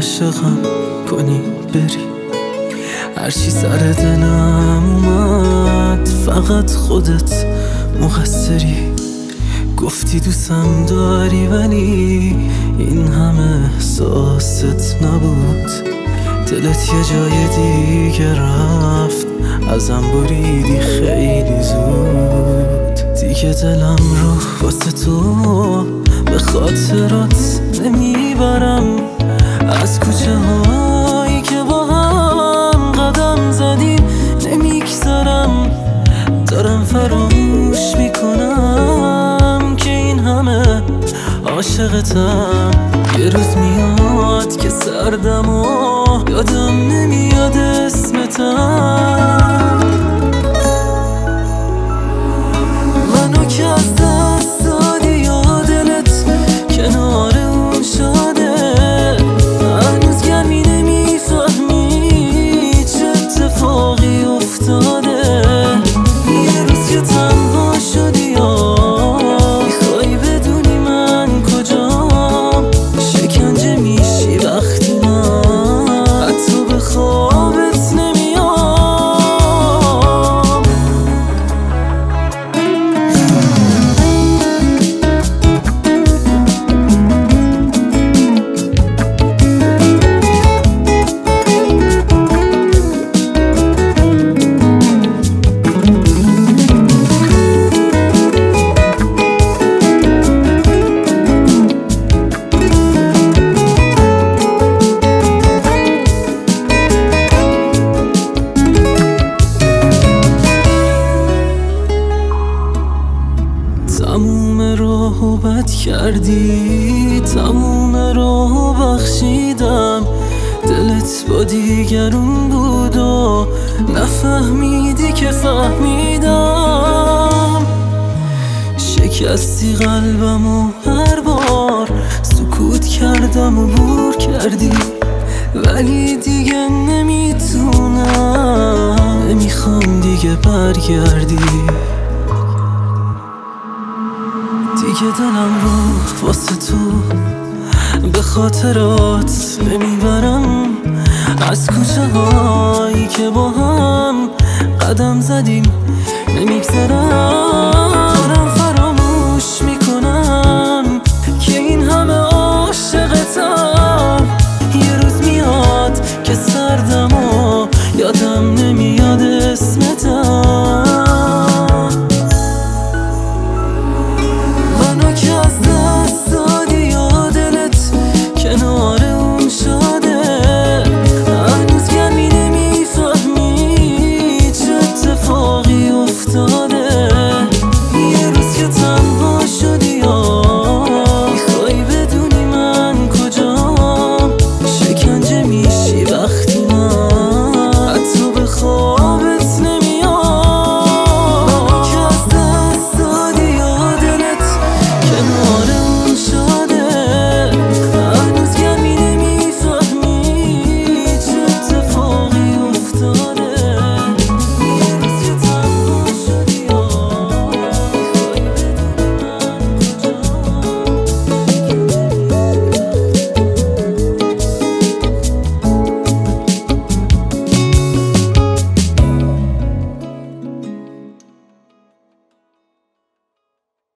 عاشقم کنی بری. هرچی سر دلم اومد فقط خودت مقصری. گفتی دوستم داری ولی این همه احساست نبود. دلت یه جای دیگه رفت، ازم بریدی خیلی زود. دیگه دلم رو واسه تو به خاطرات نمیبرم. از کوچه هایی که با هم قدم زدیم نمیگذرم. دارم فراموش میکنم که این همه عاشقتم. یه روز میاد که سردم و یادم نمیاد اسمتم. منو که از دست دادی یا دلت کنار اون شده. هنوز گرمی نمیفهمی چه اتفاقی افتاده. یه روز که تنها شدی یا میخوای بدونی من کجام. شکنجه میشی وقتی من حتی به خوابت نمیام. تموم راهو بد کردی، تموم راهو بخشیدم. دلت با دیگرون بود و نفهمیدی که فهمیدم. شکستی قلبم و هر بار سکوت کردم و بور کردی. ولی دیگه نمیتونم، نمیخوام دیگه برگردی. دیگه دلم رو واسه تو به خاطرات نمیبرم. از کوچه هایی که با هم قدم زدیم نمیگذرم.